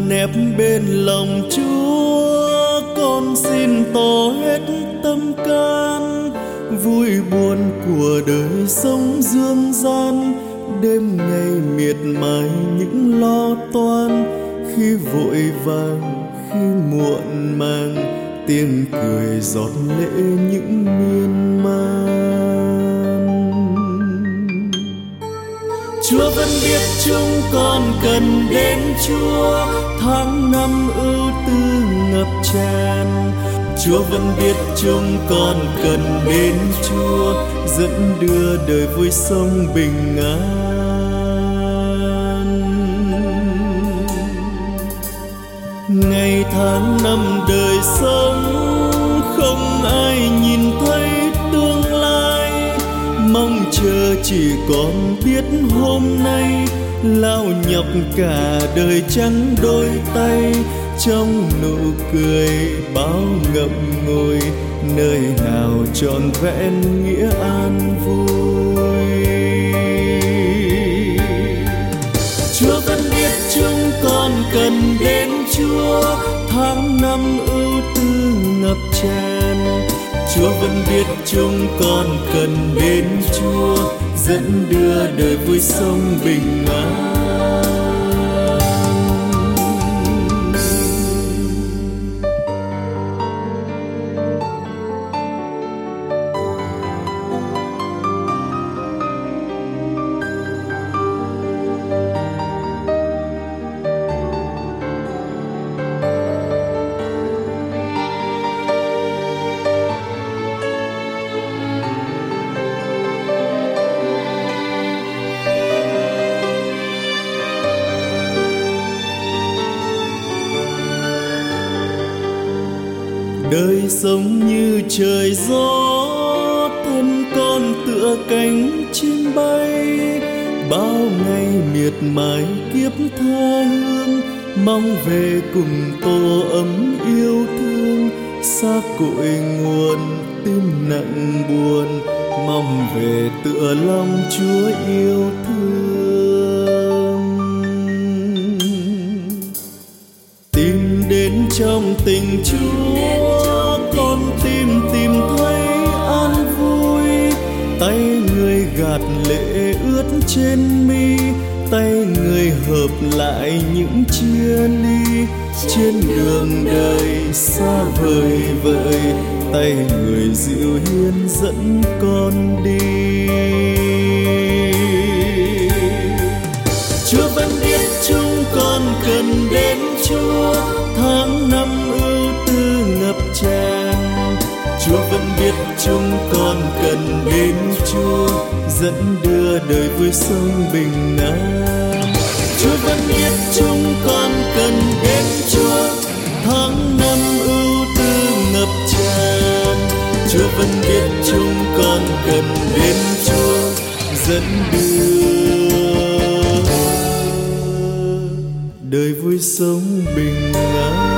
nép bên lòng Chúa, con xin tỏ hết tâm can. Vui buồn của đời sống dương gian, đêm ngày miệt mài những lo toan. Khi vội vàng, khi muộn màng, tiếng cười giọt lệ những miên man. Chúa vẫn biết chúng con cần đến Chúa, tháng năm ưu tư ngập tràn. Chúa vẫn biết chúng con cần đến Chúa, dẫn đưa đời vui sống bình an. Ngày tháng năm đời sống, không ai nhìn thấy tương lai. Mong chờ chỉ còn biết hôm nay, lao nhọc cả đời chẳng đôi tay. Trong nụ cười bao ngậm ngùi, nơi nào trọn vẹn nghĩa an vui. Chúa vẫn biết chúng con cần đến Chúa, tháng năm ưu tư ngập tràn. Chúa vẫn biết chúng con cần đến Chúa, dẫn đưa đời vui sống bình an. Đời sống như trời gió, thân con tựa cánh chim bay. Bao ngày miệt mài kiếp tha hương, mong về cùng tổ ấm yêu thương. Xa cội nguồn tim nặng buồn, mong về tựa lòng Chúa yêu thương. Tìm đến trong tình Chúa, con tìm thấy an vui. Tay người gạt lệ ướt trên mi, tay người hợp lại những chia ly. Trên đường đời xa vời vợi, tay người dịu hiền dẫn con đi. Chúa vẫn biết chúng con cần đến Chúa, tháng năm ưu tư ngập tràn. Chúa vẫn biết chúng con cần đến Chúa, dẫn đưa đời vui sống bình an. Chúa vẫn biết chúng con cần đến Chúa, tháng năm ưu tư ngập tràn. Chúa vẫn biết chúng con cần đến Chúa, dẫn đưa đời vui sống bình an.